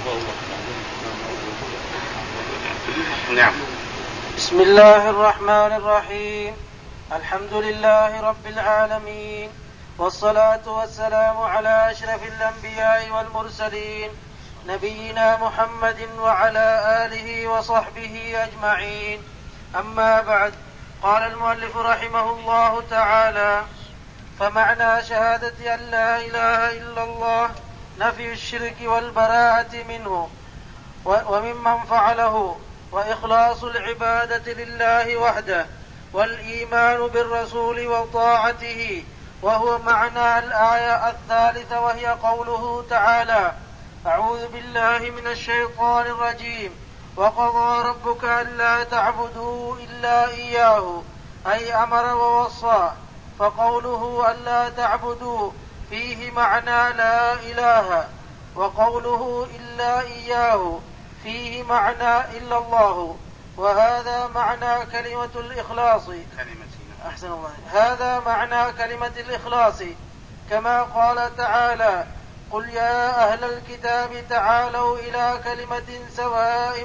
نعم. بسم الله الرحمن الرحيم. الحمد لله رب العالمين، والصلاة والسلام على أشرف الأنبياء والمرسلين نبينا محمد وعلى آله وصحبه أجمعين. أما بعد، قال المؤلف رحمه الله تعالى: فمعنى شهادة أن لا إله إلا الله نفي الشرك والبراءة منه وممن فعله، وإخلاص العبادة لله وحده، والإيمان بالرسول وطاعته، وهو معنى الآية الثالثة، وهي قوله تعالى: أعوذ بالله من الشيطان الرجيم، وقضى ربك ألا تعبدوا إلا إياه، أي أمر ووصى. فقوله ألا تعبدوا فيه معنى لا إله، وقوله إلا إياه فيه معنى إلا الله، وهذا معنى كلمة الإخلاص. أحسن الله. هذا معنى كلمة الإخلاص، كما قال تعالى: قل يا أهل الكتاب تعالوا إلى كلمة سواء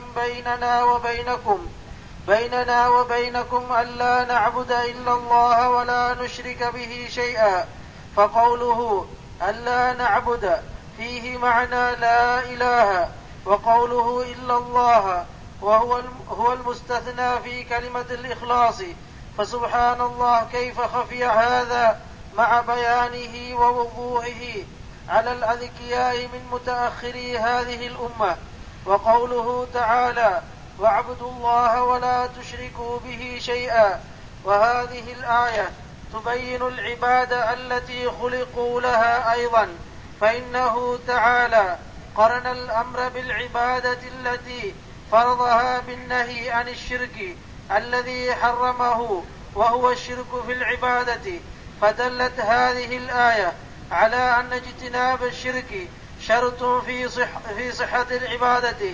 بيننا وبينكم ألا نعبد إلا الله ولا نشرك به شيئا. فقوله ألا نعبد فيه معنى لا إله، وقوله إلا الله وهو المستثنى في كلمة الإخلاص. فسبحان الله كيف خفي هذا مع بيانه ووضوحه على الأذكياء من متأخري هذه الأمة. وقوله تعالى: واعبدوا الله ولا تشركوا به شيئا. وهذه الآية تبين العبادة التي خلقوا لها أيضا، فإنه تعالى قرن الأمر بالعبادة التي فرضها بالنهي عن الشرك الذي حرمه، وهو الشرك في العبادة. فدلت هذه الآية على أن اجتناب الشرك شرط في صحة العبادة،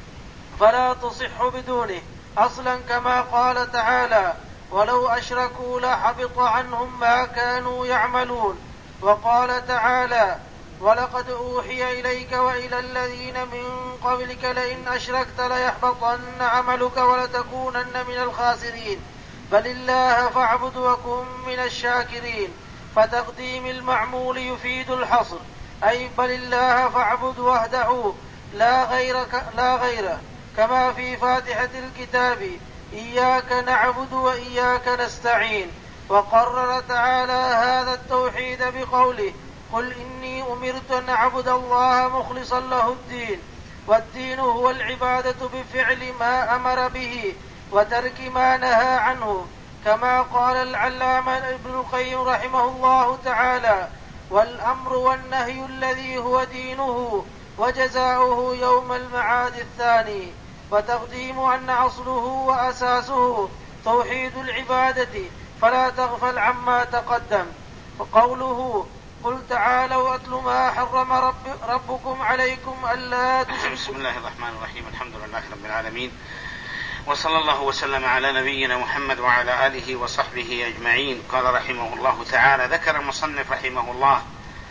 فلا تصح بدونه أصلا، كما قال تعالى: ولو أشركوا لحبط عنهم ما كانوا يعملون. وقال تعالى: ولقد أوحي إليك وإلى الذين من قبلك لئن أشركت ليحبطن عملك ولتكونن من الخاسرين. بل الله فاعبد وكن من الشاكرين. فتقديم المعمول يفيد الحصر، أي بل الله فاعبد وحده لا غيره، كما في فاتحة الكتاب: إياك نعبد وإياك نستعين. وقرر تعالى هذا التوحيد بقوله: قل إني أمرت أن أعبد الله مخلصا له الدين. والدين هو العبادة بفعل ما أمر به وترك ما نهى عنه، كما قال العلامة ابن القيم رحمه الله تعالى: والأمر والنهي الذي هو دينه وجزاؤه يوم المعاد الثاني. وتقديم أن أصله وأساسه توحيد العبادة، فلا تغفل عما تقدم. وقوله: قل تعالوا أتل ما حرم ربكم عليكم ألا تشركوا. بسم الله الرحمن الرحيم. الحمد لله رب العالمين، وصلى الله وسلم على نبينا محمد وعلى آله وصحبه أجمعين. قال رحمه الله تعالى: ذكر المصنف رحمه الله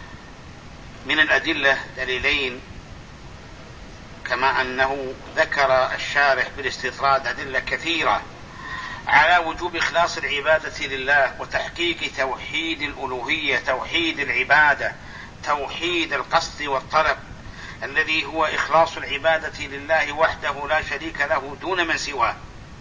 من الأدلة دليلين، كما أنه ذكر الشارح بالاستطراد أدلة كثيرة على وجوب إخلاص العبادة لله وتحقيق توحيد الألوهية، توحيد العبادة، توحيد القصد والطلب، الذي هو إخلاص العبادة لله وحده لا شريك له دون من سواه.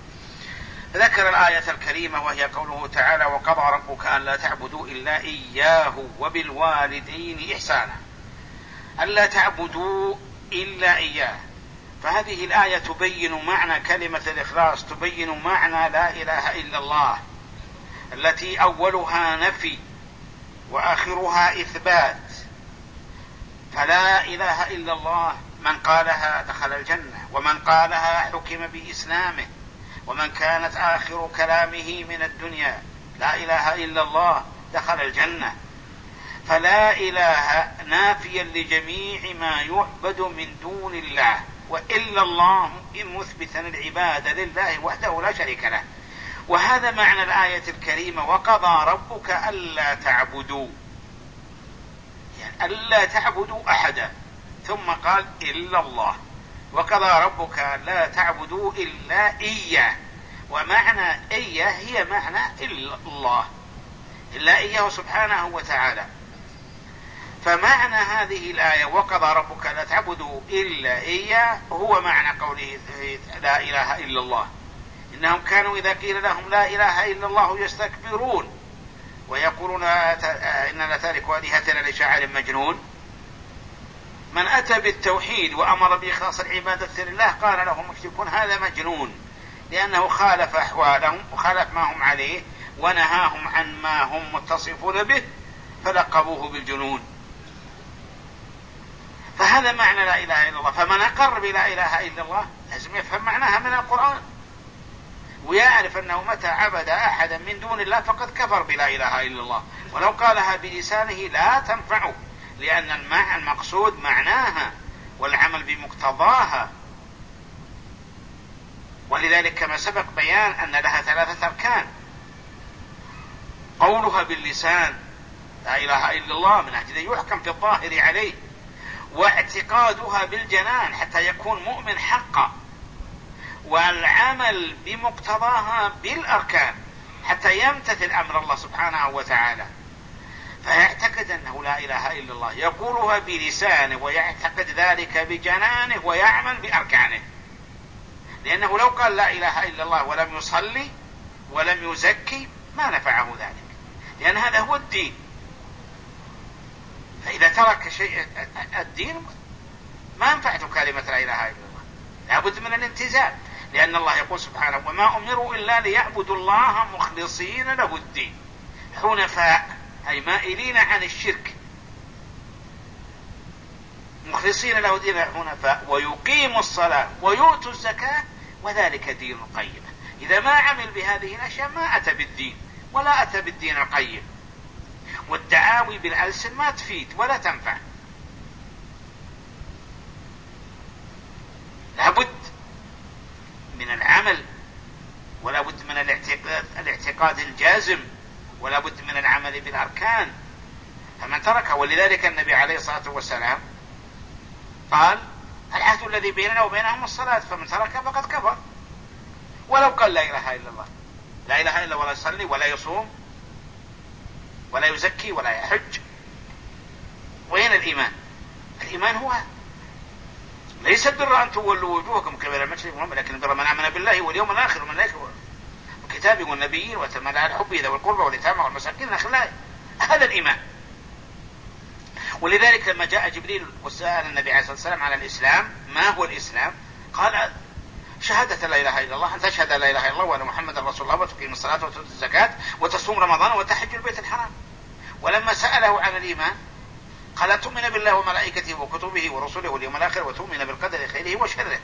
ذكر الآية الكريمة وهي قوله تعالى: وقضى ربك ألا تعبدوا إلا إياه وبالوالدين إحسانا. ألا تعبدوا إلا إياه، فهذه الآية تبين معنى كلمة الإخلاص، تبين معنى لا إله إلا الله، التي أولها نفي وآخرها إثبات. فلا إله إلا الله من قالها دخل الجنة، ومن قالها حكم بإسلامه، ومن كانت آخر كلامه من الدنيا لا إله إلا الله دخل الجنة. فلا إله نافيا لجميع ما يعبد من دون الله، وإلا الله مثبتا العبادة لله وحده لا شريك له. وهذا معنى الآية الكريمة: وقضى ربك ألا تعبدوا، يعني ألا تعبدوا أحدا، ثم قال إلا الله. وقضى ربك لا تعبدوا إلا إياه، ومعنى إياه هي معنى إلا الله، إلا إياه سبحانه وتعالى. فمعنى هذه الآية وقضى ربك لا تعبدوا إلا إياه هو معنى قوله لا إله إلا الله. إنهم كانوا إذا قيل لهم لا إله إلا الله يستكبرون ويقولون إننا تاركوا آلهتنا لشاعر مجنون. من أتى بالتوحيد وأمر بإخلاص العبادة لله قال لهم المشركون هذا مجنون، لأنه خالف أحوالهم وخالف ما هم عليه ونهاهم عن ما هم متصفون به فلقبوه بالجنون. فهذا معنى لا إله إلا الله. فمن أقر بلا إله إلا الله لازم يفهم معناها من القرآن، ويعرف أنه متى عبد أحدا من دون الله فقد كفر بلا إله إلا الله، ولو قالها بلسانه لا تنفعه، لأن المقصود معناها والعمل بمقتضاها. ولذلك كما سبق بيان أن لها 3 أركان: قولها باللسان لا إله إلا الله من أجل يحكم في الظاهر عليه، واعتقادها بالجنان حتى يكون مؤمن حقا، والعمل بمقتضاها بالأركان حتى يمتثل أمر الله سبحانه وتعالى. فيعتقد أنه لا إله إلا الله، يقولها بلسانه ويعتقد ذلك بجنانه ويعمل بأركانه، لأنه لو قال لا إله إلا الله ولم يصلي ولم يزكي ما نفعه ذلك، لأن هذا هو الدين. فإذا ترك شيء الدين ما انفعته كلمة لا إله إلا الله، لابد من الانتزاع، لأن الله يقول سبحانه وما أمروا إلا ليعبدوا الله مخلصين له الدين حنفاء، أي مائلين عن الشرك، مخلصين له الدين حنفاء، ويقيموا الصلاة ويؤتوا الزكاة وذلك دين القيم. إذا ما عمل بهذه الأشياء ما أتى بالدين ولا أتى بالدين القيم. والدعاوي بالألسن ما تفيد ولا تنفع، لابد من العمل، ولا بد من الاعتقاد الجازم، ولا بد من العمل بالأركان. فمن تركها، ولذلك النبي عليه الصلاة والسلام قال العهد الذي بيننا وبينهم الصلاة، فمن تركها فقد كفر، ولو قال لا إله إلا الله، لا إله إلا الله ولا يصلي ولا يصوم ولا يزكي ولا يحج. وين الإيمان؟ الإيمان هو ليس البر أن تولوا وجوهكم قبل المشرق والمغرب، لكن البر من آمن بالله واليوم الآخر والملائكة وكتابه والنبيين وتمنى على الحب ذوي القربى واليتامى والمساكين الأخلاق. هذا الإيمان. ولذلك لما جاء جبريل وسأل النبي عليه الصلاة والسلام على الإسلام ما هو الإسلام، قال شهادة لا إله إلا الله، أن تشهد لا إله إلا الله وأن محمد رسول الله وتقيم الصلاة وتؤتي الزكاة وتصوم رمضان وتحج البيت الحرام. ولما سأله عن الإيمان قال تؤمن بالله وملائكته وكتبه ورسله واليوم الآخر وتؤمن بالقدر خيره وشره.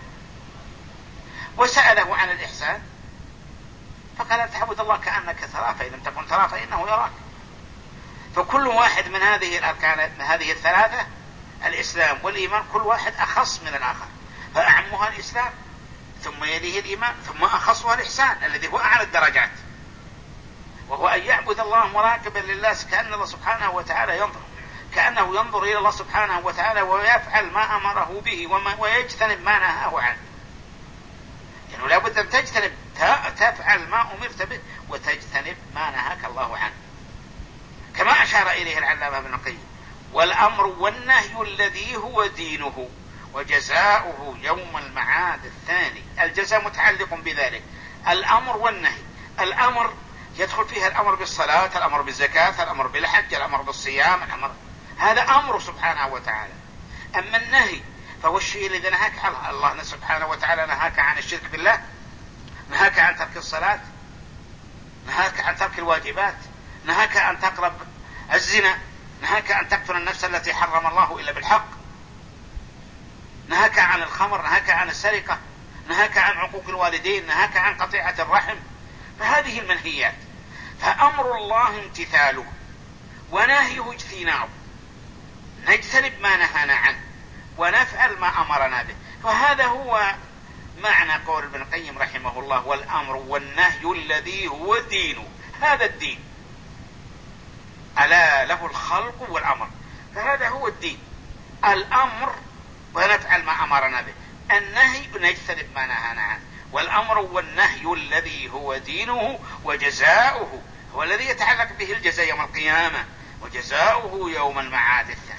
وسأله عن الإحسان فقال تعبد الله كأنك تراه فإن لم تكن تراه فإنه يراك. فكل واحد من هذه الأركان، من هذه الثلاثة، الإسلام والإيمان، كل واحد أخص من الآخر، فأعمها الإسلام ثم يليه الإيمان ثم أخصها الإحسان الذي هو أعلى الدرجات، وهو أن يعبد الله مراقبا لله كأن الله سبحانه وتعالى ينظر، كأنه ينظر إلى الله سبحانه وتعالى ويفعل ما أمره به ويجتنب ما نهاه عنه. يعني لابد أن تفعل ما أمرت به وتجتنب ما نهاك الله عنه، كما أشار إليه العلامة ابن القيم: والأمر والنهي الذي هو دينه وجزاؤه يوم المعاد الثاني. الجزاء متعلق بذلك. الأمر والنهي، الأمر يدخل فيها الأمر بالصلاة، الأمر بالزكاة، الأمر بالحج، الأمر بالصيام، هذا أمر سبحانه وتعالى. أما النهي فهو الشيء الذي نهاك عنه الله سبحانه وتعالى، نهاك عن الشرك بالله، نهاك عن ترك الصلاة، نهاك عن ترك الواجبات، نهاك أن تقرب الزنا، نهاك أن تقتل النفس التي حرم الله إلا بالحق، نهاك عن الخمر، نهاك عن السرقة، نهاك عن عقوق الوالدين، نهاك عن قطيعة الرحم. فهذه المنهيات. فأمر الله امتثاله ونهيه اجتنابه، نجتنب ما نهانا عنه ونفعل ما أمرنا به. فهذا هو معنى قول ابن القيم رحمه الله: والأمر والنهي الذي هو دينه. هذا الدين، ألا له الخلق والأمر، فهذا هو الدين. الأمر ونفعل ما أمرنا به. النهي نجتنب ما نهانا عنه، والأمر والنهي الذي هو دينه وجزاؤه هو الذي يتعلق به الجزاء يوم القيامة، وجزاؤه يوم المعاد الثاني.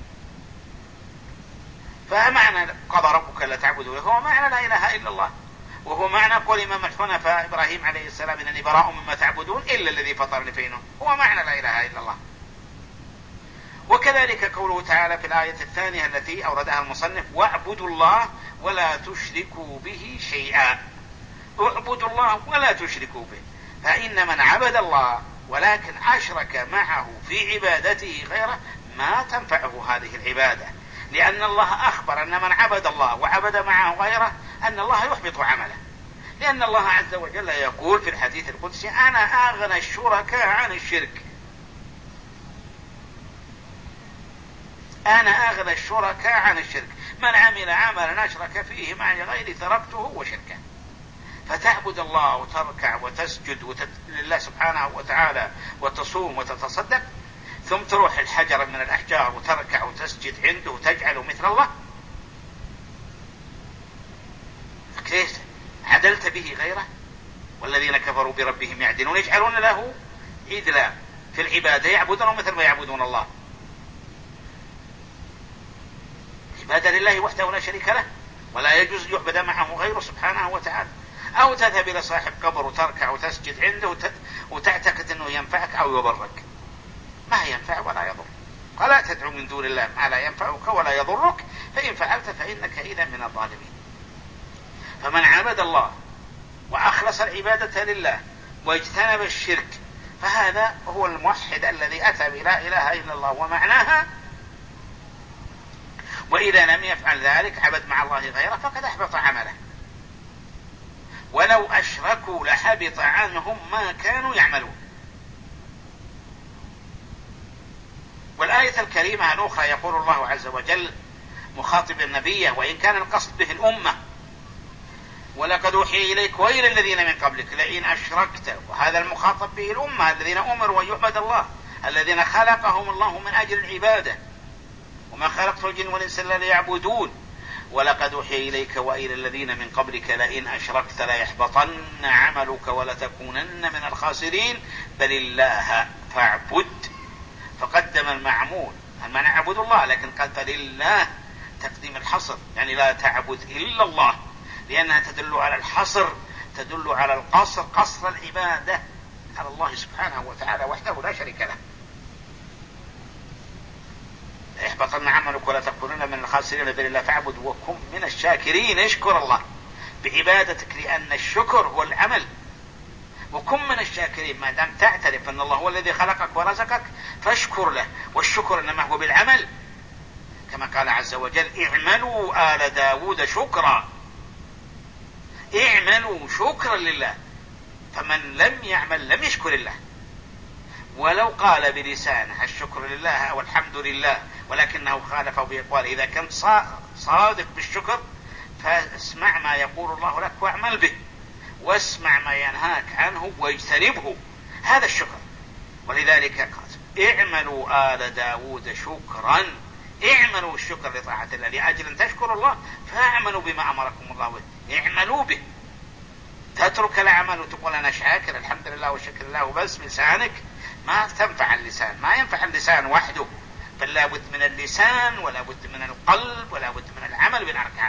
فمعنى قضى ربك لا تعبدوا هو معنى لا إله إلا الله، وهو معنى قول إمام الحنفاء إبراهيم عليه السلام إنني براء مما تعبدون إلا الذي فطرني فإنه، هو معنى لا إله إلا الله. وكذلك قوله تعالى في الآية الثانية التي أوردها المصنف: واعبدوا الله ولا تشركوا به شيئا. اعبدوا الله ولا تشركوا به، فإن من عبد الله ولكن أشرك معه في عبادته غيره ما تنفعه هذه العبادة، لأن الله أخبر أن من عبد الله وعبد معه غيره أن الله يحبط عمله، لأن الله عز وجل يقول في الحديث القدسي: أنا أغنى الشركاء عن الشرك، أنا أغنى الشركاء عن الشرك، من عمل عملا أشرك فيه معي غيري تركته وشركه. فتعبد الله وتركع وتسجد لله سبحانه وتعالى وتصوم وتتصدق، ثم تروح الحجر من الأحجار وتركع وتسجد عنده وتجعله مثل الله، كيف عدلت به غيره؟ والذين كفروا بربهم يعدلون يجعلون له عدلا في العبادة، يعبدونه مثل ما يعبدون الله. عبادة لله وحده لا شريك له، ولا يجوز يعبد معه غيره سبحانه وتعالى. أو تذهب إلى صاحب قبر وتركع وتسجد عنده وتعتقد أنه ينفعك أو يضرك، ما ينفع ولا يضر. ولا تدعو من دون الله ما لا ينفعك ولا يضرك، فإن فعلت فإنك إذا من الظالمين. فمن عبد الله وأخلص العبادة لله واجتنب الشرك فهذا هو الموحد الذي أتى بلا إله إلا الله ومعناها. وإذا لم يفعل ذلك عبد مع الله غيره فقد أحبط عمله، ولو أشركوا لحبط عنهم ما كانوا يعملون. والآية الكريمة الأخرى يقول الله عز وجل مخاطب النبي وإن كان القصد به الأمة: ولقد أوحي إليك وإلى الذين من قبلك لئن أشركت. وهذا المخاطب به الأمة الذين أمروا أن يعبد الله، الذين خلقهم الله من أجل العبادة، وما خلقت الجن والإنس إلا ليعبدون. ولقد أوحي إليك وإلى الذين من قبلك لئن أشركت ليحبطن عملك ولتكونن من الخاسرين بل الله فاعبد. فقدم المعمول أن نعبد الله، لكن قال فلله تقديم الحصر، يعني لا تعبد إلا الله، لأنها تدل على الحصر، تدل على القصر، قصر العبادة على الله سبحانه وتعالى وحده لا شريك له. احبطن عملك ولا تكونن من الخاسرين بل الله فاعبد وكن من الشاكرين. اشكر الله بعبادتك لأن الشكر هو العمل، وكن من الشاكرين ما دام تعترف أن الله هو الذي خلقك ورزقك فاشكر له، والشكر إنما هو بالعمل، كما قال عز وجل: اعملوا آل داود شكرا. اعملوا شكرا لله، فمن لم يعمل لم يشكر الله. ولو قال بلسانه الشكر لله أو الحمد لله ولكنه خالفه بأقواله، إذا كنت صادق بالشكر فاسمع ما يقول الله لك واعمل به، واسمع ما ينهاك عنه واجتنبه، هذا الشكر. ولذلك قال: اعملوا آل داود شكرا. اعملوا الشكر لطاعة الله لأجل أن تشكروا الله، فاعملوا بما أمركم الله به، اعملوا به. تترك العمل وتقول أنا شاكر الحمد لله والشكر لله وبس بلسانك، ما تنفع اللسان، ما ينفع اللسان وحده، بل لا بد من اللسان ولا بد من القلب ولا بد من العمل بالأركان.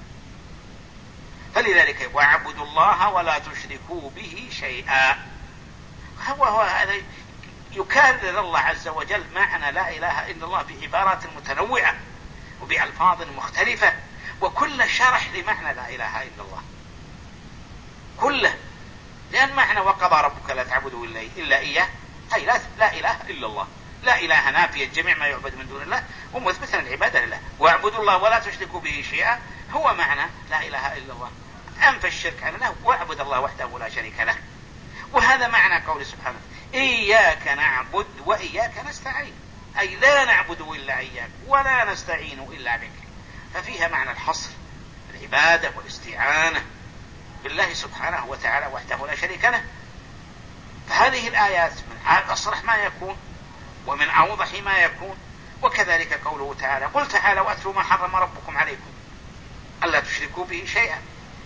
فلذلك واعبدوا الله ولا تشركوا به شيئا. هو هذا يكرر الله عز وجل معنى لا إله إلا الله بعبارات متنوعة وبألفاظ مختلفة، وكل شرح لمعنى لا إله إلا الله كله، لأن معنى وقضى ربك لا تعبدوا إلا إياه أي لا إله إلا الله. لا إله نافية جميع ما يعبد من دون الله ومثبتا العبادة لله. واعبدوا الله ولا تشركوا به شيئا هو معنى لا إله إلا الله، أنفى الشرك عن الله واعبد الله وحده لا شريك له. وهذا معنى قول سبحانه: إياك نعبد وإياك نستعين، أي لا نعبد إلا إياك ولا نستعين إلا بك. ففيها معنى الحصر، العبادة والاستعانة بالله سبحانه وتعالى وحده لا شريك له. فهذه الآيات من أصرح ما يكون ومن أوضح ما يكون وكذلك قوله تعالى قل تعالوا أتلوا ما حرم ربكم عليكم ألا تشركوا به شيئا.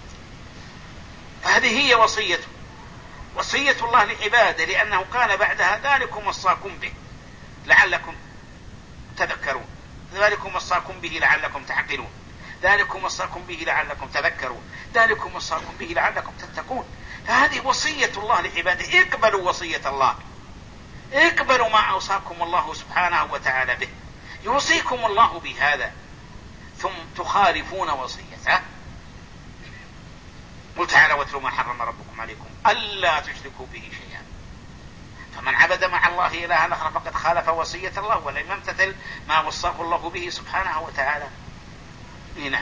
فهذه هي وصية الله لعباده، لأنه قال بعدها ذلكم وصاكم به لعلكم تذكرون، ذلكم وصاكم به لعلكم تعقلون، ذلكم وصاكم به لعلكم تذكرون، ذلكم وصاكم به لعلكم تتقون. فهذه وصية الله لعباده. اقبلوا وصية الله، اقبلوا ما أوصاكم الله سبحانه وتعالى به، يوصيكم الله بهذا ثم تخالفون وصيته. قل تعالوا واتلوا ما حرم ربكم عليكم ألا تشركوا به شيئا. فمن عبد مع الله إلها آخر فقد خالف وصية الله ولم يمتثل ما وصاه الله به سبحانه وتعالى. هنا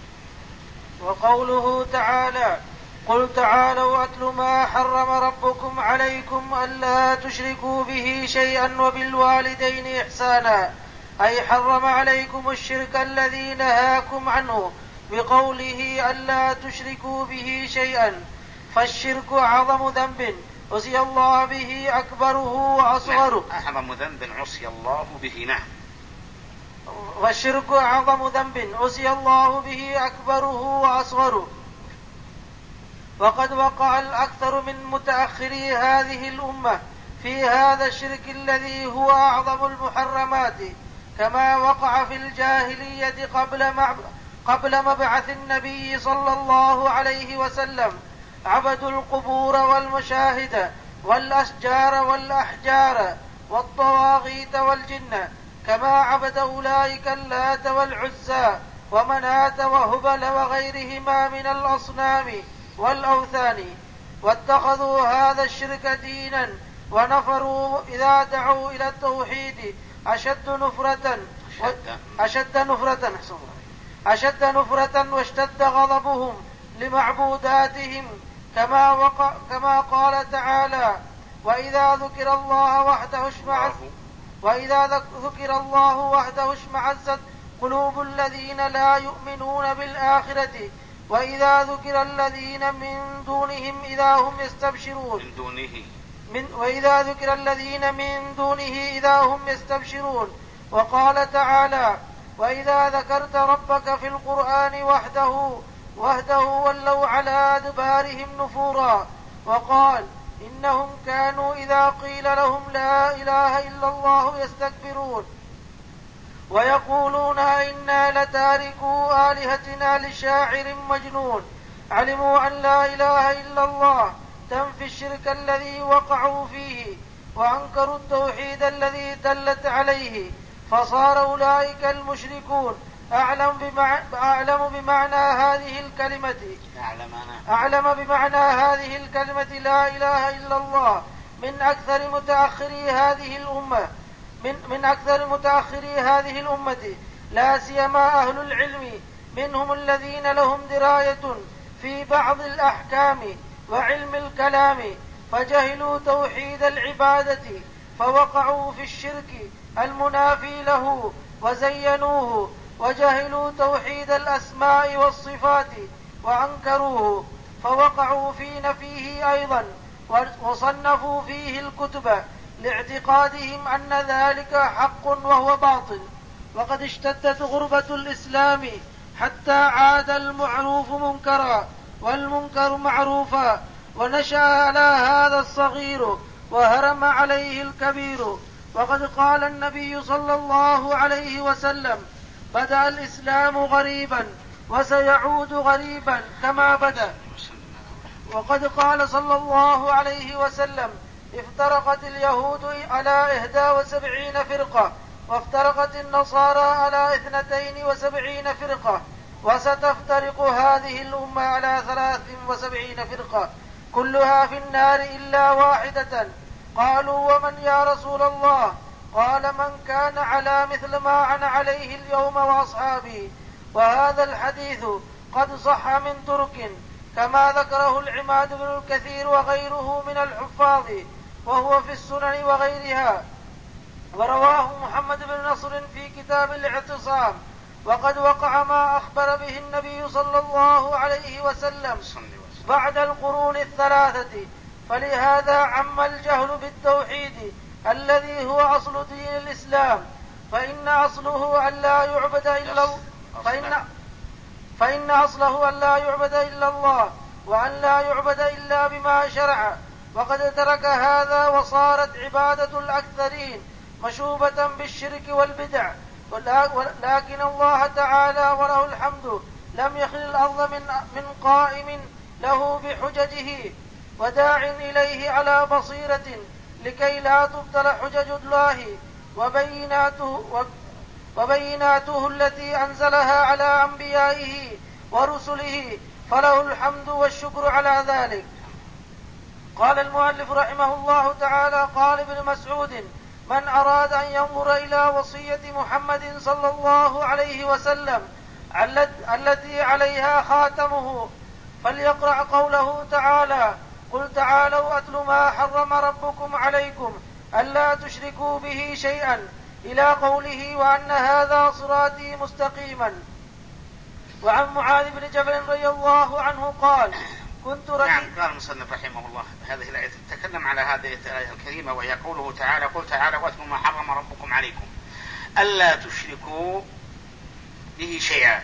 وقوله تعالى قل تعالوا أتل ما حرم ربكم عليكم ألا تشركوا به شيئا وبالوالدين إحسانا، أي حرم عليكم الشرك الذي نهاكم عنه بقوله ألا تشركوا به شيئا. فالشرك أعظم ذنب عصي الله به أكبره وأصغره. أعظم ذنب عصي الله به. نعم. والشرك أعظم ذنب عصي الله به أكبره وأصغره. وقد وقع الأكثر من متأخري هذه الأمة في هذا الشرك الذي هو أعظم المحرمات، كما وقع في الجاهلية قبل مبعث النبي صلى الله عليه وسلم. عبدوا القبور والمشاهد والأشجار والأحجار والطواغيت والجن، كما عبد أولئك اللات والعزى ومناة وهبل وغيرهما من الأصنام والأوثان، واتخذوا هذا الشرك دينا، ونفروا إذا دعوا إلى التوحيد أشد نفرة واشتد غضبهم لمعبوداتهم، كما قال تعالى وإذا ذكر الله وحده اشمعزت قلوب الذين لا يؤمنون بالآخرة وإذا ذكر الذين من دونهم إذا هم يستبشرون. وقال تعالى وإذا ذكرت ربك في القرآن وحده ولوا على أدبارهم نفورا. وقال إنهم كانوا إذا قيل لهم لا إله إلا الله يستكبرون ويقولون إنا لتاركوا آلهتنا لشاعر مجنون. علموا أن لا إله إلا الله تنفي الشرك الذي وقعوا فيه، وأنكروا التوحيد الذي دلت عليه، فصار أولئك المشركون أعلم بمعنى هذه الكلمة لا إله إلا الله من أكثر متأخري هذه الأمة، لا سيما أهل العلم منهم الذين لهم دراية في بعض الأحكام وعلم الكلام، فجهلوا توحيد العبادة فوقعوا في الشرك المنافي له وزينوه، وجهلوا توحيد الأسماء والصفات وأنكروه فوقعوا في نفيه أيضا، وصنفوا فيه الكتب لاعتقادهم أن ذلك حق وهو باطل. وقد اشتدت غربة الإسلام حتى عاد المعروف منكرا والمنكر معروفا، ونشأ على هذا الصغير وهرم عليه الكبير. وقد قال النبي صلى الله عليه وسلم بدأ الإسلام غريبا وسيعود غريبا كما بدأ. وقد قال صلى الله عليه وسلم افترقت اليهود على 71 فرقة وافترقت النصارى على 72 فرقة، وستفترق هذه الأمة على 73 فرقة كلها في النار إلا واحدة. قالوا ومن يا رسول الله؟ قال من كان على مثل ما أنا عليه اليوم وأصحابي. وهذا الحديث قد صح من ترك كما ذكره العماد بن الكثير وغيره من الحفاظ، وهو في السنن وغيرها، ورواه محمد بن نصر في كتاب الاعتصام. وقد وقع ما أخبر به النبي صلى الله عليه وسلم بعد القرون الثلاثة، فلهذا عم الجهل بالتوحيد الذي هو أصل دين الإسلام، فإن أصله أن لا يعبد إلا الله وأن لا يعبد إلا بما شرع، وقد ترك هذا وصارت عبادة الأكثرين مشوبة بالشرك والبدع. لكن الله تعالى وله الحمد لم يخل الأرض من قائم له بحججه وداع إليه على بصيرة لكي لا تبطل حجج الله وبيناته التي أنزلها على أنبيائه ورسله، فله الحمد والشكر على ذلك. قال المؤلف رحمه الله تعالى: قال ابن مسعود: من أراد أن ينظر إلى وصية محمد صلى الله عليه وسلم التي عليها خاتمه فليقرأ قوله تعالى: قل تعالوا أتل ما حرم ربكم عليكم ألا تشركوا به شيئا، إلى قوله: وأن هذا صراطي مستقيما. وعن معاذ بن جبل رضي الله عنه قال: كنت قال المصنف رحمه الله هذه الآية تتكلم على هذه الآية الكريمة، وهي قوله تعالى: قل تعالوا واتلوا ما حرم ربكم عليكم ألا تشركوا به شيئا.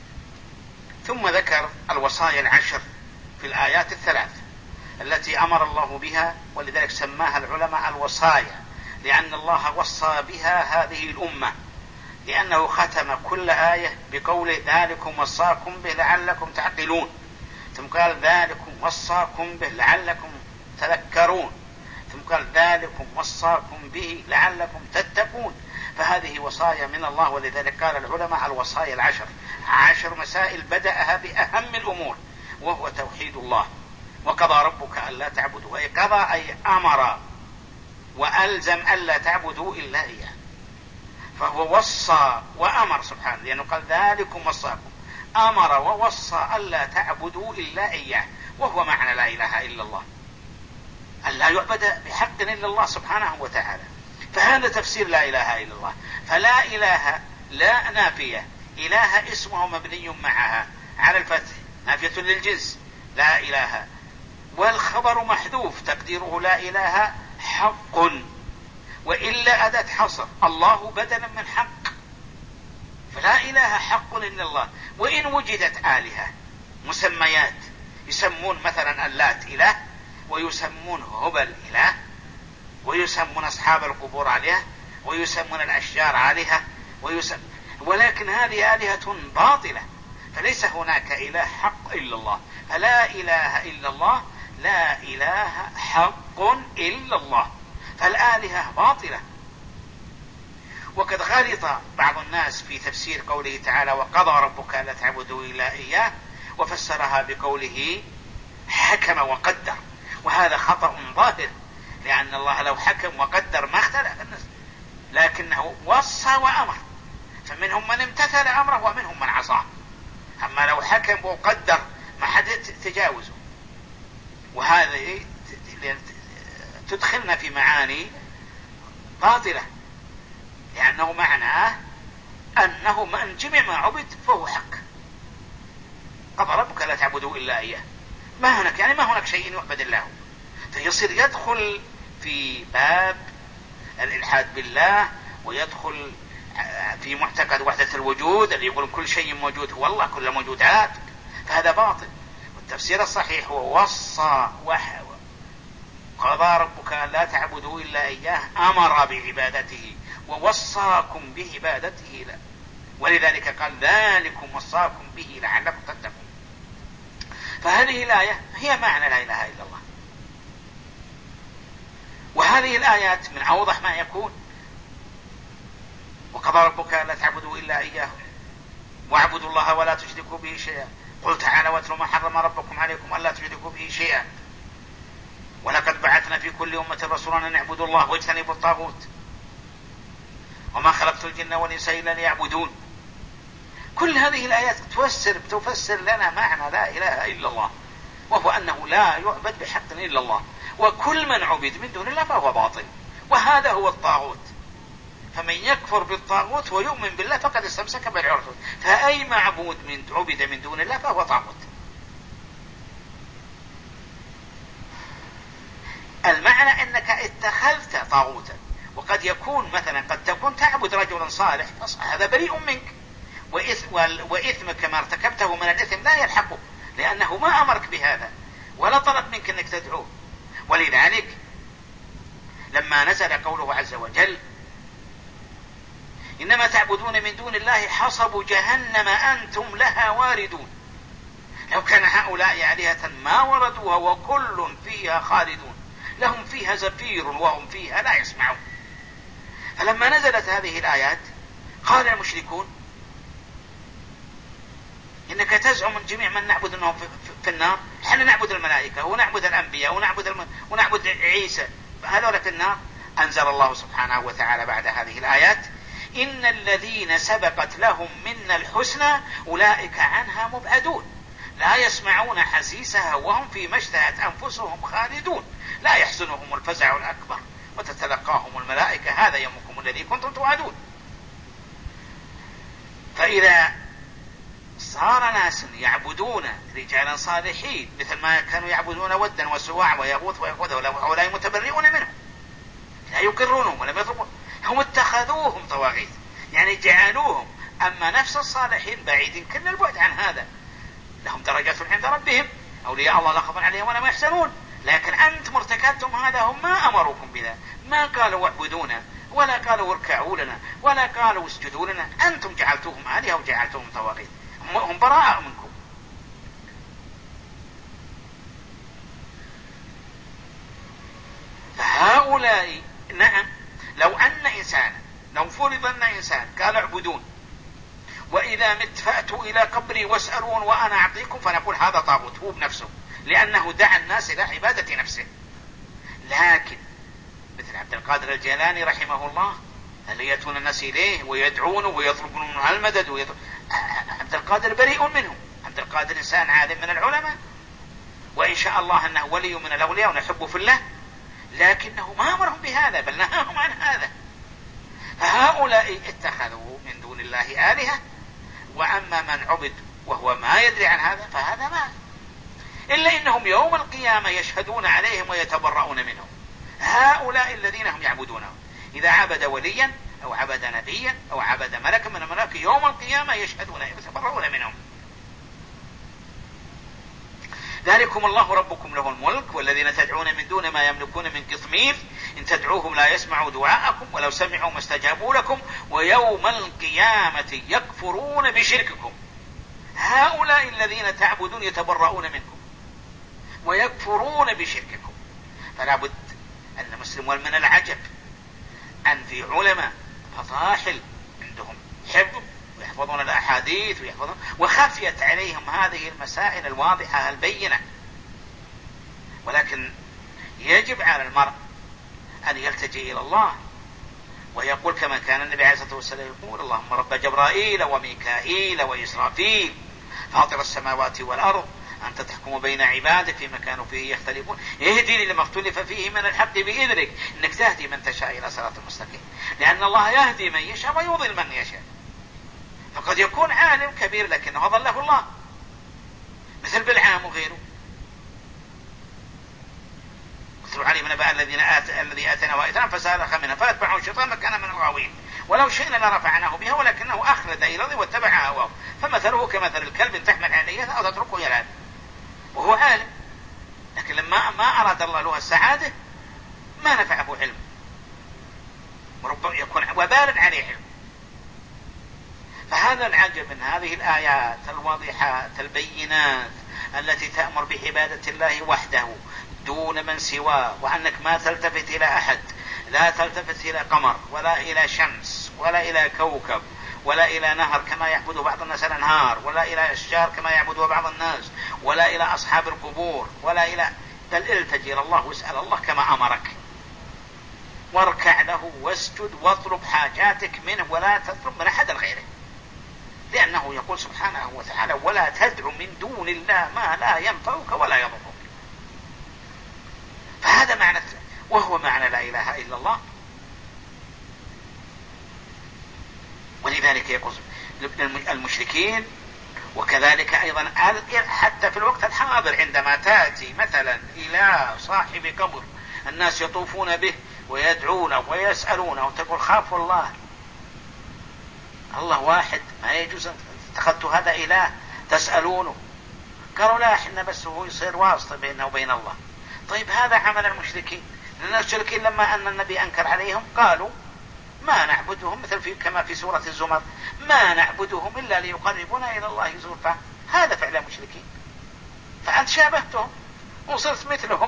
ثم ذكر الوصايا العشر في الآيات الثلاث التي أمر الله بها، ولذلك سماها العلماء الوصايا، لأن الله وصى بها هذه الأمة، لأنه ختم كل آية بقول: ذلكم وصاكم به لعلكم تعقلون، ثم قال: ذلكم وصاكم به لعلكم تذكرون، ثم قال: ذلكم وصاكم به لعلكم تتقون. فهذه وصايا من الله، ولذلك قال العلماء الوصايا العشر، 10 مسائل بدأها بأهم الأمور، وهو توحيد الله. وقضى ربك ألا تعبدوا، أي قضى أي أمر وألزم ألا تعبدوا إلا إياه، فهو وصى وأمر سبحانه، لأنه قال: ذلكم وصاكم، أمر ووصى ألا تعبدوا إلا إياه، وهو معنى لا إله إلا الله، ألا يعبد بحق إلا الله سبحانه وتعالى. فهذا تفسير لا إله إلا الله. فلا إله لا نافية، إله اسمه مبني معها على الفتح نافية للجنس لا إله، والخبر محذوف تقديره لا إله حق، وإلا أداة حصر، الله بدلا من حق، فلا إله حق إلا الله. وإن وجدت آلهة مسميات، يسمون مثلا اللات إله، ويسمون هبل إله، ويسمون أصحاب القبور آلهة، ويسمون الأشجار آلهة، ولكن هذه آلهة باطلة، فليس هناك إله حق إلا الله. فلا إله إلا الله، لا إله حق إلا الله، فالآلهة باطلة. وقد غلط بعض الناس في تفسير قوله تعالى: وقضى ربك ألا تعبدوا إلا إياه، وفسرها بقوله حكم وقدر، وهذا خطأ ظاهر، لأن الله لو حكم وقدر ما اختلف الناس، لكنه وصى وأمر، فمنهم من امتثل أمره ومنهم من عصاه. أما لو حكم وقدر ما حد تجاوزه، وهذه تدخلنا في معاني باطلة، لأنه معناه أنه من جميع ما عبد فهو حق. قضى ربك لا تعبدوا إلا إياه، ما هناك يعني ما هناك شيء يعبد الله، فيصير يدخل في باب الإلحاد بالله، ويدخل في معتقد وحدة الوجود اللي يقول كل شيء موجود هو الله، كل موجودات، فهذا باطل. والتفسير الصحيح هو وصى قضى ربك لا تعبدوا إلا إياه، أمر بعبادته ووصاكم بعبادته له، ولذلك قال: ذلكم وصاكم به لعلكم تتقون. فهذه الآية هي معنى لا إله إلا الله. وهذه الآيات من أوضح ما يكون: وقضى ربك لا تعبدوا إلا إياه واعبدوا الله ولا تشركوا به شيئا، قل تعالى واتلوا ما حرم ربكم عليكم ألا تشركوا به شيئا، ولقد بعثنا في كل أمة رسولا أن اعبدوا الله واجتنبوا الطاغوت وما خلقت الجن والإنس إلا ليعبدون. كل هذه الآيات تفسر لنا معنى لا إله إلا الله، وهو أنه لا يعبد بحق إلا الله، وكل من عبد من دون الله فهو باطل، وهذا هو الطاغوت. فمن يكفر بالطاغوت ويؤمن بالله فقد استمسك بالعروة، فأي معبود عبد من دون الله فهو طاغوت. المعنى أنك اتخذت طاغوتا، وقد قد يكون مثلا قد تكون تعبد رجلا صالح هذا بريء منك، وإثمك ما ارتكبته من الإثم لا يلحقه، لأنه ما أمرك بهذا ولا طلب منك أنك تدعوه. ولذلك لما نزل قوله عز وجل إنما تعبدون من دون الله حصب جهنم أنتم لها واردون، لو كان هؤلاء آلهة ما وردوها وكل فيها خالدون لهم فيها زفير وهم فيها لا يسمعون. فلما نزلت هذه الآيات قال المشركون إنك تزعم من جميع من نعبد أنهم في النار، احنا نعبد الملائكة ونعبد الأنبياء ونعبد عيسى، هذول في النار. أنزل الله سبحانه وتعالى بعد هذه الآيات إن الذين سبقت لهم منا الحسنى أولئك عنها مبعدون لا يسمعون حسيسها وهم فيما اشتهت أنفسهم خالدون لا يحزنهم الفزع الأكبر وتتلقاهم الملائكة هذا يومكم الذي كنتم توعدون. فإذا صار ناس يعبدون رجالا صالحين مثل ما كانوا يعبدون ودا وسواع ويغوث ويغوث ولا متبرئون منهم لا يقرونهم ولم يطلبون، هم اتخذوهم طواغيت يعني جعلوهم. أما نفس الصالحين بعيدين كل البعد عن هذا، لهم درجات عند ربهم أولياء الله لا خوف عليهم ولا يحزنون. لكن أنتم ارتكبتم هذا، هم ما أمروكم بذا، ما قالوا اعبدونا ولا قالوا اركعوا لنا ولا قالوا اسجدوا لنا، أنتم جعلتوهم آلهة وجعلتوهم طواغيت، هم براء منكم. فهؤلاء نعم لو فرض أن إنسان قال اعبدون وإذا مت فأتوا إلى قبري واسألون وأنا أعطيكم، فنقول هذا طاغوت هو بنفسه لأنه دعا الناس إلى عبادة نفسه. لكن مثل عبد القادر الجيلاني رحمه الله اللي يأتون الناس إليه ويدعونه ويطلبون منه المدد عبد القادر بريء منه. عبد القادر إنسان عالم من العلماء وإن شاء الله أنه ولي من الأولياء ونحبه في الله، لكنه ما أمرهم بهذا بل نهاهم عن هذا. فهؤلاء اتخذوا من دون الله آلهة، وأما من عبد وهو ما يدري عن هذا فهذا ما، إلا إنهم يوم القيامة يشهدون عليهم ويتبرؤون منهم. هؤلاء الذين هم يعبدونهم إذا عبد وليا أو عبد نبيا أو عبد ملكا من الملائكة يوم القيامة يشهدون ويتبرؤون منهم. ذلكم الله ربكم له الملك والذين تدعون من دون ما يملكون من قطمير إن تدعوهم لا يسمعوا دعاءكم ولو سمعوا ما استجابوا لكم ويوم القيامة يكفرون بشرككم. هؤلاء الذين تعبدون يتبرؤون منكم ويكفرون بشرككم. فلا بد أن المسلم، ومن العجب أن في علماء فضاحل عندهم حفظ ويحفظون الأحاديث وخفيت عليهم هذه المسائل الواضحة البينة، ولكن يجب على المرء أن يلتجئ إلى الله ويقول كما كان النبي عليه الصلاة والسلام يقول اللهم رب جبرائيل وميكائيل وإسرافيل فاطر السماوات والأرض أنت تحكم بين عبادك فيما كانوا فيه يختلفون اهدني لما اختلف فيه من الحق بإذنك إنك تهدي من تشاء إلى صراط المستقيم. لأن الله يهدي من يشاء ويضل من يشاء. فقد يكون عالم كبير لكنه ضله الله مثل بلعام وغيره. مثل علي بن نبأ الذي آتنا وآيتنا فسلخ منها فأتبعه الشيطان فكان من الغاوين ولو شئنا لرفعناه بها ولكنه أخلد إلى الأرض واتبع هواه فمثله كمثل الكلب إن تحمل عليه أو تتركه يلعب وهو عالم، لكن لما ما أراد الله له السعادة ما نفعه علم وربما يكون وبال عليه علم. فهذا العجب من هذه الآيات الواضحات البينات التي تأمر بعبادة الله وحده دون من سواه، وأنك ما تلتفت إلى أحد، لا تلتفت إلى قمر ولا إلى شمس ولا إلى كوكب ولا إلى نهر كما يعبد بعض الناس الأنهار ولا إلى أشجار كما يعبد بعض الناس ولا إلى أصحاب القبور ولا إلى، بل التجي إلى الله واسأل الله كما أمرك واركع له واسجد واطلب حاجاتك منه ولا تطلب من أحد غيره، لأنه يقول سبحانه وتعالى ولا تدع من دون الله ما لا ينفعك ولا يضرك. فهذا معنى، وهو معنى لا إله إلا الله. ولذلك يقول المشركين وكذلك أيضا حتى في الوقت الحاضر عندما تأتي مثلا إلى صاحب قبر الناس يطوفون به ويدعونه ويسألونه وتقول خافوا الله، الله واحد ما يجوز أن اتخذتوا هذا إله تسألونه. قالوا لا، احنا بس هو يصير واسطة بيننا وبين الله. طيب هذا عمل المشركين، لأن المشركين لما أن النبي أنكر عليهم قالوا ما نعبدهم، مثل كما في سورة الزمر، ما نعبدهم إلا ليقربونا إلى الله زلفى. هذا فعل المشركين، فأنت شابهتهم وصرت مثلهم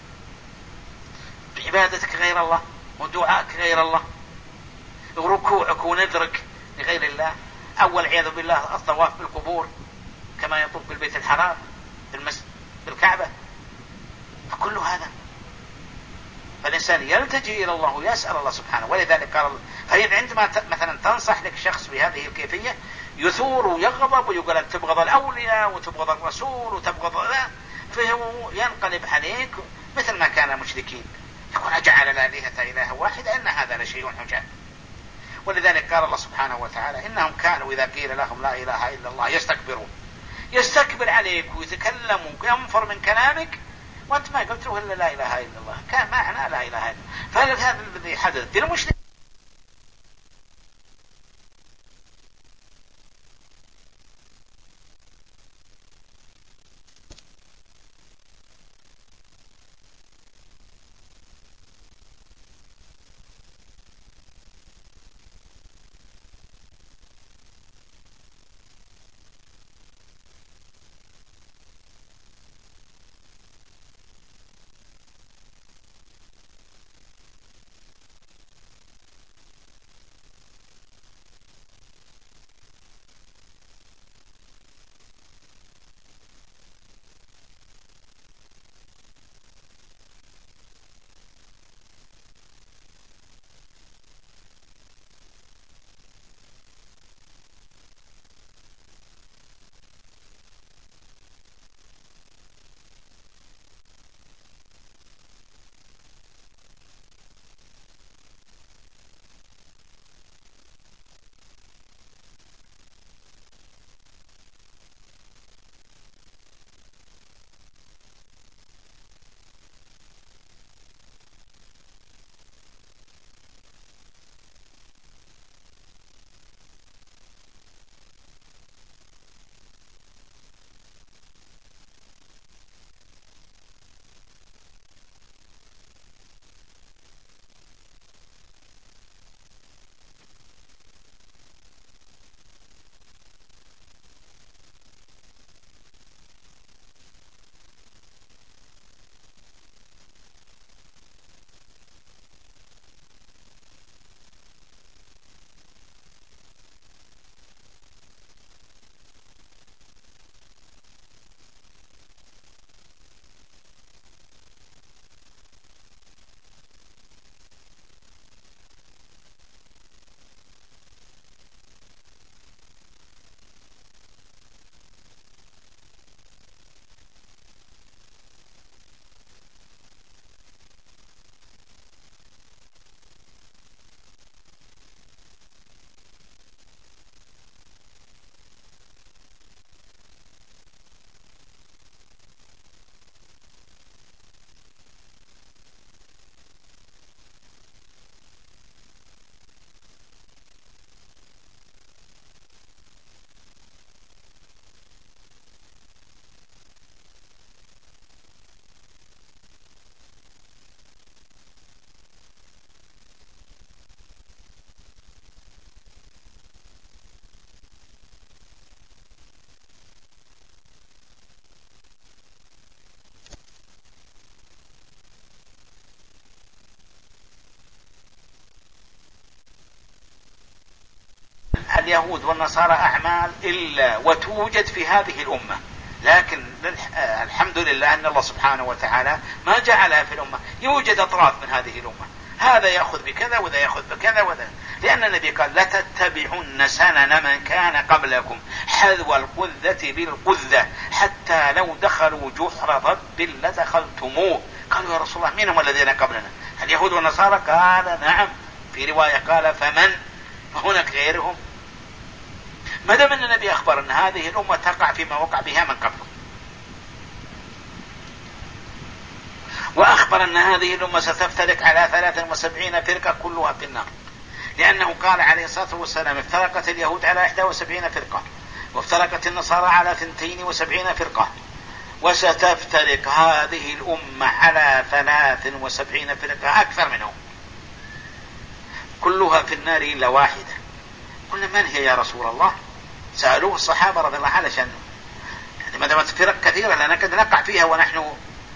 بعبادتك غير الله ودعائك غير الله وركوعك ونذرك لغير الله، أو والعياذ بالله الطواف بالقبور كما يطوف بالبيت الحرام بالكعبة. فكل هذا فالإنسان يلتجئ إلى الله ويسأل الله سبحانه. ولذلك قال فإذا عندما مثلا تنصح لك شخص بهذه الكيفية يثور ويغضب ويقول أن تبغض الأولياء وتبغض الرسول وتبغض لا، فهو ينقلب عليك مثل ما كان المشركين، يقول أجعل الآلهة إله واحد، إن هذا لشيء عجاب. ولذلك قال الله سبحانه وتعالى إنهم كانوا إذا قيل لهم لا إله إلا الله يستكبرون، يستكبر عليك ويتكلم وينفر من كلامك وأنت ما قلت له إلا لا إله إلا الله، كان معنى لا إله إلا الله. فهذا الذي حدث للمشرك. اليهود والنصارى أعمال إلا وتوجد في هذه الأمة، لكن الحمد لله أن الله سبحانه وتعالى ما جعلها في الأمة، يوجد أطراف من هذه الأمة، هذا يأخذ بكذا وذا يأخذ بكذا وذا، لأن النبي قال لتتبعن سنن من كان قبلكم حذو القذة بالقذة حتى لو دخلوا جحر ضب لدخلتموه. قالوا يا رسول الله مين هم الذين قبلنا؟ اليهود والنصارى؟ قال نعم، في رواية قال فمن؟ فهناك غيرهم. ما دام أن النبي أخبر أن هذه الأمة تقع فيما وقع بها من قبله. وأخبر أن هذه الأمة ستفترق على 73 فرقة كلها في النار، لأنه قال عليه الصلاة والسلام افترقت اليهود على 71 فرقة، وافترقت النصارى على 72 فرقة، وستفترق هذه الأمة على 73 فرقة أكثر منهم كلها في النار إلا واحدة. قلنا من هي يا رسول الله؟ سألوه الصحابة رضي الله عنهم علشان يعني ما دامت فرق كثيرة لا نكاد نقع فيها ونحن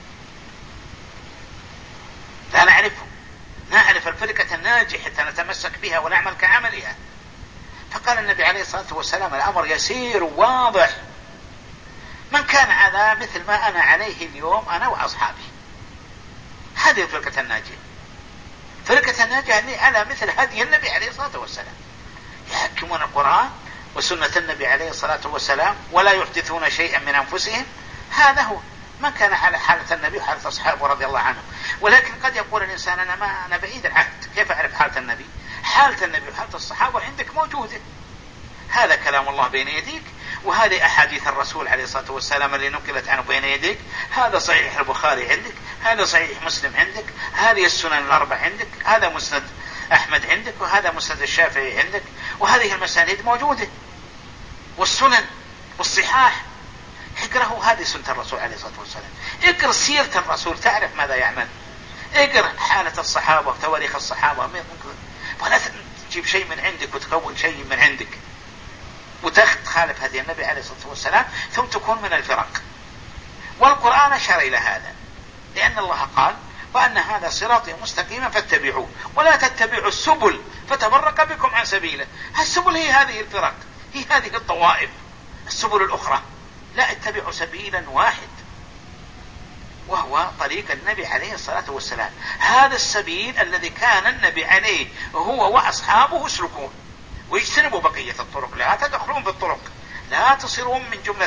لا نعرف الفرقة الناجحة حتى نتمسك بها ونعمل كعملها. فقال النبي عليه الصلاة والسلام الأمر يسير واضح، من كان على مثل ما أنا عليه اليوم أنا وأصحابي، هذه الفرقة الناجية. فرقة الناجية على مثل هدي النبي عليه الصلاة والسلام، يحكمون القرآن وسنة النبي عليه الصلاة والسلام ولا يحدثون شيئا من أنفسهم. هذا هو من كان على حالة النبي وحالة أصحابه رضي الله عنهم. ولكن قد يقول الإنسان أنا بعيد العهد، كيف أعرف حالة النبي؟ حالة النبي وحالة الصحابة عندك موجودة، هذا كلام الله بين يديك، وهذه أحاديث الرسول عليه الصلاة والسلام اللي نقلت عنه بين يديك، هذا صحيح البخاري عندك، هذا صحيح مسلم عندك، هذه السنن الأربع عندك، هذا مسند أحمد عندك، وهذا مسند الشافعي عندك، وهذه المسانيد موجودة والسنن والصحاح. اقرأوا هذه سنة الرسول عليه الصلاة والسلام، اقرأ سيرة الرسول تعرف ماذا يعمل، اقرأ حالة الصحابة وتواريخ الصحابة، ولا تجيب شيء من عندك وتكون شيء من عندك وتخالف هدي النبي عليه الصلاة والسلام ثم تكون من الفرق. والقرآن أشار إلى هذا، لأن الله قال وأن هذا صراطي مستقيما فاتبعوه ولا تتبعوا السبل فتفرق بكم عن سبيله. السبل هي هذه الفرق، هي هذه الطوائف، السبل الأخرى لا اتبعوا سبيلا واحد وهو طريق النبي عليه الصلاة والسلام. هذا السبيل الذي كان النبي عليه هو وأصحابه يسلكون، ويجتنبوا بقية الطرق، لا تدخلون في الطرق، لا تصيرون من جملة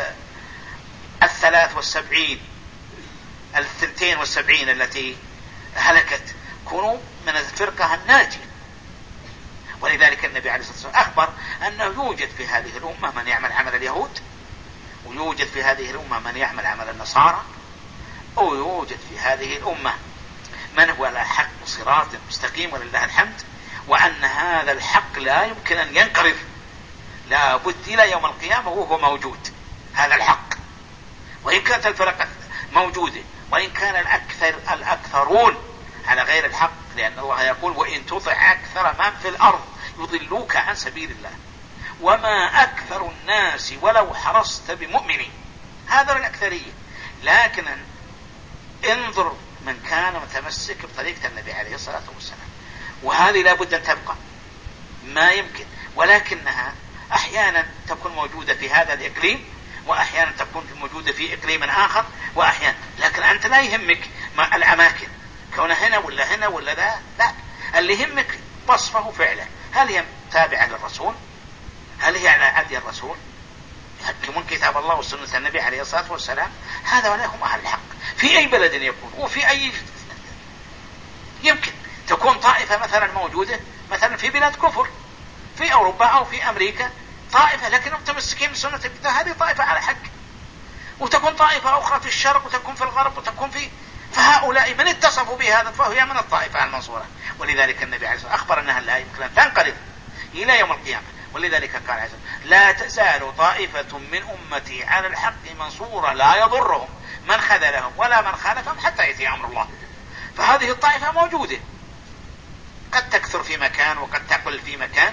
72 التي هلكت، كونوا من الفرقة الناجية. ولذلك النبي عليه الصلاة والسلام أخبر أنه يوجد في هذه الأمة من يعمل عمل اليهود، ويوجد في هذه الأمة من يعمل عمل النصارى، ويوجد في هذه الأمة من هو على حق صراط مستقيم ولله الحمد، وأن هذا الحق لا يمكن أن ينقرض، لا بد إلى يوم القيامة وهو موجود هذا الحق، وإن كانت الفرق موجودة، وإن كان الأكثرون على غير الحق، لأن الله يقول وإن تطع أكثر من في الأرض يضلوك عن سبيل الله وما أكثر الناس ولو حرصت بمؤمنين. هذا الأكثرية، لكن انظر من كان متمسك بطريقة النبي عليه الصلاة والسلام، وهذه لا بد أن تبقى، ما يمكن، ولكنها أحيانا تكون موجودة في هذا الإقليم، وأحيانا تكون موجودة في إقليم آخر، وأحيانا، لكن أنت لا يهمك مع الأماكن كون هنا ولا هنا ولا لا، اللي يهمك وصفه فعله، هل هي تابعة للرسول؟ هل هي على عهد الرسول؟ يحكمون كتاب الله وسنة النبي عليه الصلاة والسلام، هذا ولا هم أهل الحق في أي بلد يكون، وفي أي يمكن تكون طائفة مثلا موجودة مثلا في بلاد كفر في أوروبا أو في أمريكا، طائفة لكنهم متمسكين بسنة الكتاب، هذه طائفة على حق، وتكون طائفة أخرى في الشرق وتكون في الغرب وتكون في، فهؤلاء من اتصفوا بهذا فهي من الطائفة المنصورة. ولذلك النبي عليه الصلاة والسلام أخبر أنها لا يمكن أن تنقرض إلى يوم القيامة. ولذلك قال عليه الصلاة والسلام لا تزال طائفة من أمتي على الحق منصورة لا يضرهم من خذلهم ولا من خالفهم حتى يأتي أمر الله. فهذه الطائفة موجودة، قد تكثر في مكان وقد تقل في مكان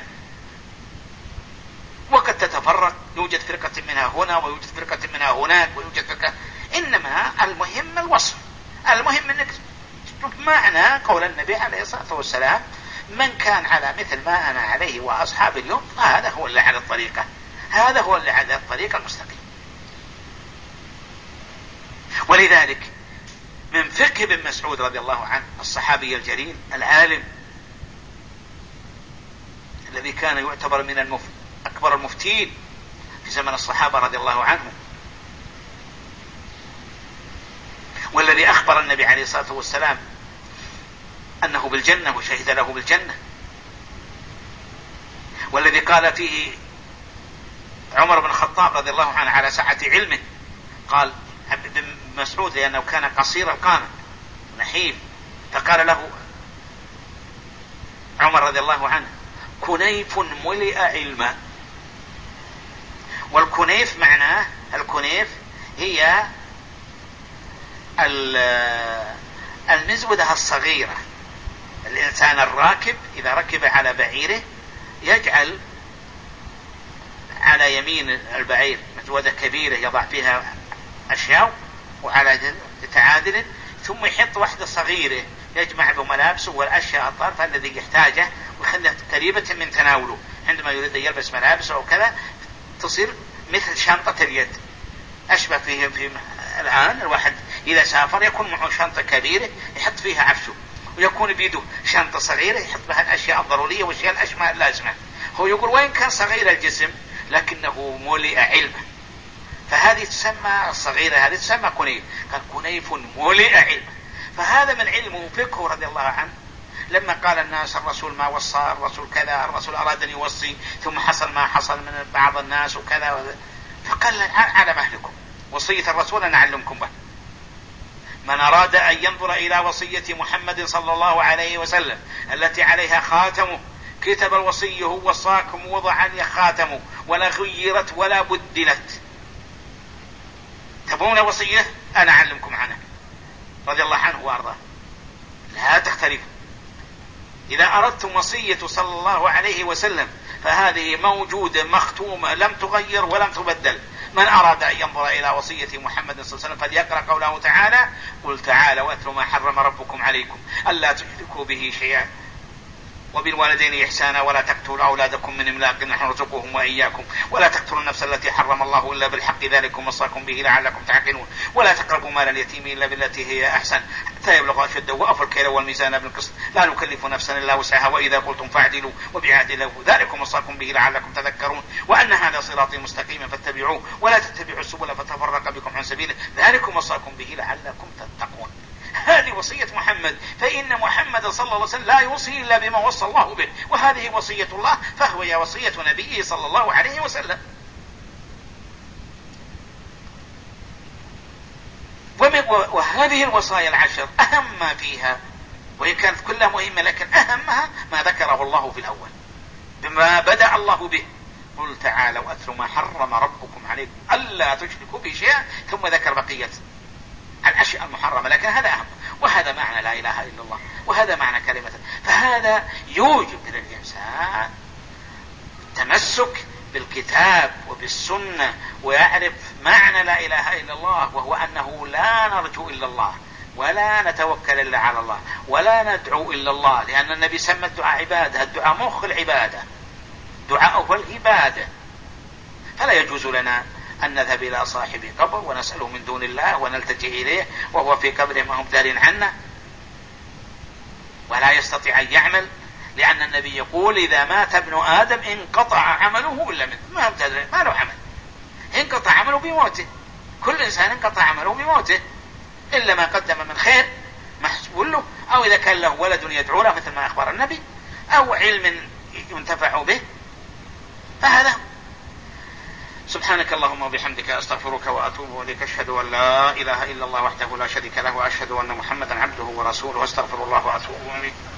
وقد تتفرق، يوجد فرقة منها هنا ويوجد فرقة منها هناك ويوجد فرقة، إنما المهم الوصف، المهم أنك معنى قول النبي عليه الصلاة والسلام من كان على مثل ما أنا عليه وأصحاب اليوم هذا هو اللي على الطريقة، هذا هو اللي على الطريقة المستقيم. من فقه ابن مسعود رضي الله عنه الصحابي الجليل العالم الذي كان يعتبر من أكبر المفتين في زمن الصحابة رضي الله عنهم، والذي أخبر النبي عليه الصلاة والسلام أنه بالجنة وشهد له بالجنة، والذي قال فيه عمر بن الخطاب رضي الله عنه على سعة علمه، قال ابن مسعود لأنه كان قصير القامة نحيف. فقال له عمر رضي الله عنه: كنيف ملئ علما. والكنيف معناه، الكنيف هي المزودة الصغيرة. الإنسان الراكب إذا ركب على بعيره يجعل على يمين البعير مزودة كبيرة يضع فيها أشياء وعلى تعادل، ثم يحط واحدة صغيرة يجمع بملابسه والأشياء الطرف الذي يحتاجه ويخليها قريبة من تناوله. عندما يريد أن يلبس ملابسه أو كذا تصير مثل شنطة اليد. أشبه في الآن الواحد إذا سافر يكون معه شنطة كبيرة يحط فيها عفشه، ويكون بيده شنطة صغيرة يحط بها الأشياء الضرورية والأشياء الأشياء اللازمة. هو يقول وين كان صغير الجسم لكنه ملئ علما، فهذه تسمى الصغيرة، هذه تسمى كنيف. قال كنيف ملئ علما. فهذا من علمه فقهه رضي الله عنه. لما قال الناس الرسول ما وصى، الرسول كذا، الرسول أراد أن يوصي، ثم حصل ما حصل من بعض الناس وكذا، فقال على مهلكم، وصية الرسول أنا أعلمكم به. من أراد أن ينظر إلى وصية محمد صلى الله عليه وسلم التي عليها خاتمه، كتب الوصي هو وصاكم وضع عليه خاتمه ولا غيرت ولا بدلت. تبون وصية أنا أعلمكم عنها رضي الله عنه وأرضاه، لا تختلف. إذا أردتم وصية صلى الله عليه وسلم فهذه موجودة مختومة لم تغير ولم تبدل. من أراد أن ينظر إلى وصية محمد صلى الله عليه وسلم فليقرأ قوله تعالى: قل تعالوا واتلوا ما حرم ربكم عليكم ألا تشركوا به شيئا وبالوالدين إحسانا ولا تقتلوا أولادكم من إملاق نحن نرزقهم وإياكم ولا تقتلوا النفس التي حرم الله إلا بالحق ذلكم وصاكم به لعلكم تعقلون ولا تقربوا مال اليتيم إلا بالتي هي أحسن حتى يبلغ أشده وأوفوا الكيل والميزان بالقسط لا نكلف نفسا إلا وسعها وإذا قلتم فاعدلوا وبعهد الله ذلكم وصاكم به لعلكم تذكرون وأن هذا صراطي مستقيما فاتبعوه ولا تتبعوا السبل فتفرق بكم عن سبيله ذلكم وصاكم به لعلكم تتقون. هذه وصية محمد، فإن محمد صلى الله عليه وسلم لا يوصي إلا بما وصى الله به، وهذه وصية الله فهو هي وصية نبيه صلى الله عليه وسلم. وهذه الوصايا العشر أهم ما فيها، وهي كانت كلها مهمة، لكن أهمها ما ذكره الله في الأول بما بدأ الله به: قل تعالوا واتلوا ما حرم ربكم عليكم ألا تشركوا به شيئا، ثم ذكر بقية الأشياء المحرمة، لكن هذا أهم، وهذا معنى لا إله إلا الله، وهذا معنى كلمة. فهذا يوجب للإنسان التمسك بالكتاب وبالسنة ويعرف معنى لا إله إلا الله، وهو أنه لا نرجو إلا الله ولا نتوكل إلا على الله ولا ندعو إلا الله، لأن النبي سمى الدعاء عبادة، الدعاء مخ العبادة، دعاء هو العبادة. فلا يجوز لنا أن نذهب إلى صاحب قبر ونسأله من دون الله ونلتجئ إليه وهو في قبره ما هم دارين عنا ولا يستطيع أن يعمل، لأن النبي يقول: إذا مات ابن آدم انقطع عمله إلا منه. ما له عمل، انقطع عمله بموته، كل إنسان انقطع عمله بموته إلا ما قدم من خير محسوب له، أو إذا كان له ولد يدعو له مثل ما أخبر النبي، أو علم ينتفع به، فهذا. سبحانك اللهم وبحمدك أستغفرك وأتوب إليك، أشهد أن لا إله إلا الله وحده لا شريك له وأشهد أن محمدا عبده ورسوله، أستغفر الله وأتوب إليه.